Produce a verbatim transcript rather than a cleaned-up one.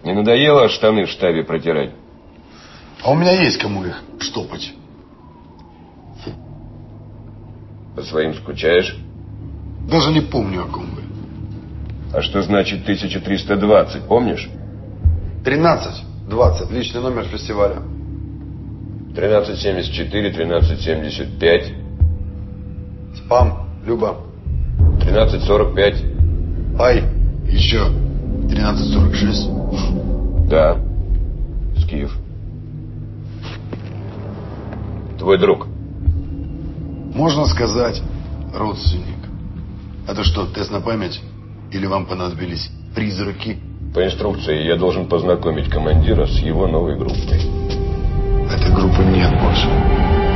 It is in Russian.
Не надоело штаны в штабе протирать? А у меня есть кому их штопать. По своим скучаешь? Даже не помню, о ком вы. А что значит тысяча триста двадцать, помнишь? тринадцать двадцать, личный номер фестиваля. тринадцать семьдесят четыре, тринадцать семьдесят пять. Спам, Люба. тринадцать сорок пять. Ай, еще тринадцать сорок шесть. Да, Скиф. Твой друг. Можно сказать, родственник. Это что, тест на память? Или вам понадобились призраки? По инструкции я должен познакомить командира с его новой группой. Этой группы нет больше.